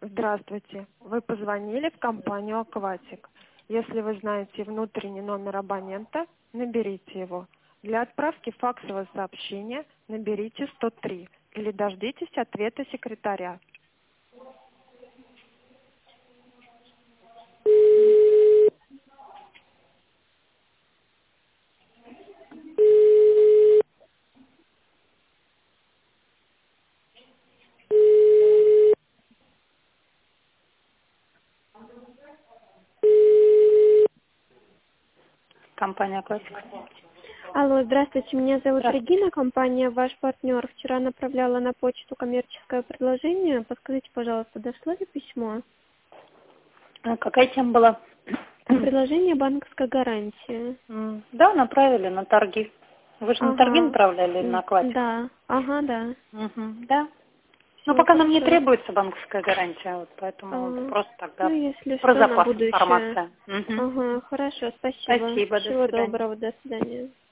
Здравствуйте. Вы позвонили в компанию «Акватик». Если вы знаете внутренний номер абонента, наберите его. Для отправки факсового сообщения наберите 103 или дождитесь ответа секретаря. Компания «Классик». Алло, здравствуйте, меня зовут Здравствуйте. Регина, компания «Ваш партнер». Вчера направляла на почту коммерческое предложение. Подскажите, пожалуйста, дошло ли письмо? Какая тема была? Предложение банковской гарантии. Да, направили на торги. Вы же на торги Ага. направляли или на «Классик»? Да. Ага, да. Да. Ну, Все, пока нам не хорошо. требуется банковская гарантия, вот поэтому просто тогда Ну, если про что, на запас будущее. информация. Ага, хорошо, спасибо. Спасибо, до Всего свидания. доброго, до свидания.